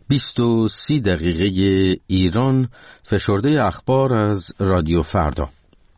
20:30 ایران، فشرده اخبار از رادیو فردا.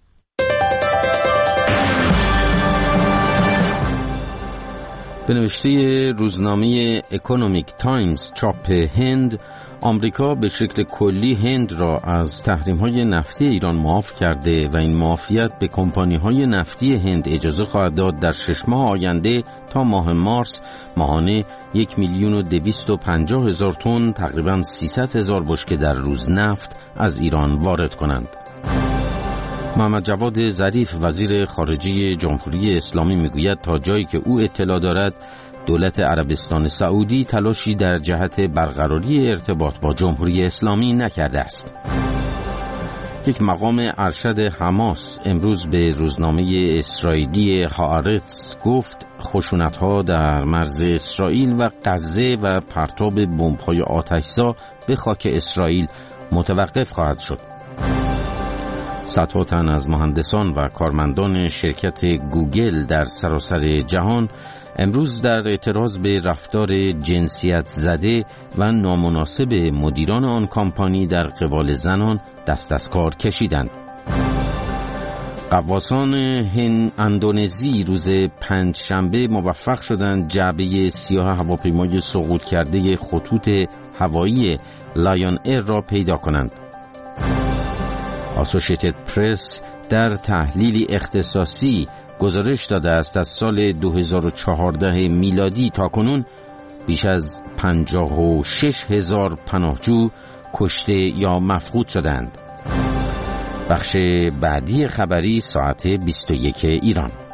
به نوشته روزنامه اکونومیک تایمز چاپ هند، آمریکا به شکل کلی هند را از تحریم‌های نفتی ایران معاف کرده و این معافیت به کمپانی‌های نفتی هند اجازه خواهد داد در 6 ماه آینده تا ماه مارس ماهانه 1,250,000 تن، تقریباً 300,000 بشکه در روز نفت از ایران وارد کنند. محمد جواد ظریف وزیر خارجه جمهوری اسلامی میگوید تا جایی که او اطلاع دارد دولت عربستان سعودی تلاشی در جهت برقراری ارتباط با جمهوری اسلامی نکرده است. یک مقام ارشد حماس امروز به روزنامه اسرائیلی هآرتز گفت خشونت‌ها در مرز اسرائیل و غزه و پرتاب بمب‌های آتش‌زا به خاک اسرائیل متوقف خواهد شد. صدها تن از مهندسان و کارمندان شرکت گوگل در سراسر جهان امروز در اعتراض به رفتار جنسیت زده و نامناسب مدیران آن کمپانی در قبال زنان دست از کار کشیدند. غواصان اندونزی روز پنجشنبه موفق شدند جعبه سیاه هواپیمای سقوط کرده خطوط هوایی لایون ایر را پیدا کنند. اسوسییتد پرس در تحلیلی اختصاصی گزارش داده است از سال 2014 میلادی تاکنون بیش از 56,000 پناهجو کشته یا مفقود شدند. بخش بعدی خبری ساعت 21 ایران.